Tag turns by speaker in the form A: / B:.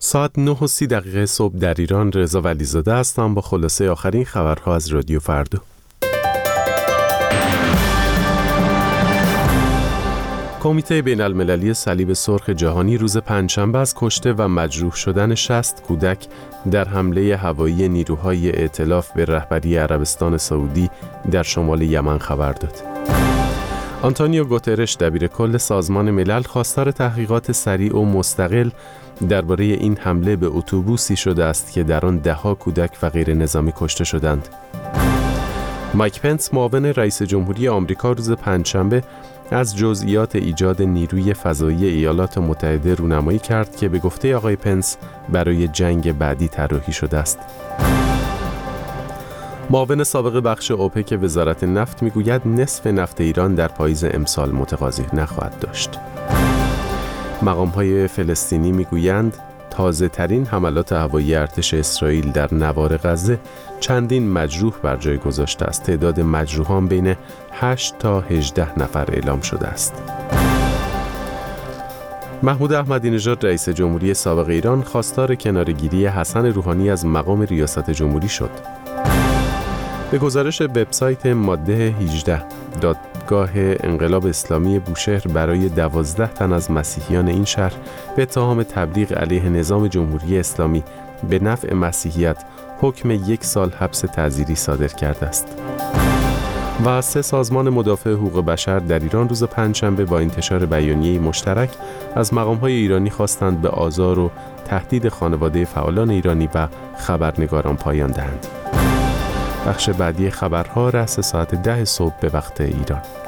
A: ساعت 9:30 صبح در ایران. رضا ولیزاده هستم با خلاصه آخرین خبرها از رادیو فردا. کمیته بین المللی صلیب سرخ جهانی روز پنجشنبه از کشته و مجروح شدن 60 کودک در حمله هوایی نیروهای ائتلاف به رهبری عربستان سعودی در شمال یمن خبر داد. آنتونیو گوترش دبیرکل سازمان ملل خواستار تحقیقات سریع و مستقل درباره این حمله به اتوبوسی شده است که در آن ده‌ها کودک و غیر نظامی کشته شدند. مایک پنس معاون رئیس جمهوری آمریکا روز پنجشنبه از جزئیات ایجاد نیروی فضایی ایالات متحده رونمایی کرد که به گفته آقای پنس برای جنگ بعدی طراحی شده است. معاون سابق بخش اوپک وزارت نفت میگوید نصف نفت ایران در پاییز امسال متقاضی نخواهد داشت. مقام‌های فلسطینی میگویند تازه ترین حملات هوایی ارتش اسرائیل در نوار غزه چندین مجروح بر جای گذاشته است. تعداد مجروحان بین 8 تا 18 نفر اعلام شده است. محمود احمدی نژاد رئیس جمهوری سابق ایران خواستار کناره‌گیری حسن روحانی از مقام ریاست جمهوری شد. به گزارش وبسایت ماده 18 دادگاه انقلاب اسلامی بوشهر برای 12 تن از مسیحیان این شهر به اتهام تبلیغ علیه نظام جمهوری اسلامی به نفع مسیحیت حکم 1 سال حبس تعزیری صادر کرده است. و 3 سازمان مدافع حقوق بشر در ایران روز پنجشنبه با انتشار بیانیه‌ای مشترک از مقام‌های ایرانی خواستند به آزار و تهدید خانواده فعالان ایرانی و خبرنگاران پایان دهند. بخش بعدی خبرها رأس ساعت 10 صبح به وقت ایران.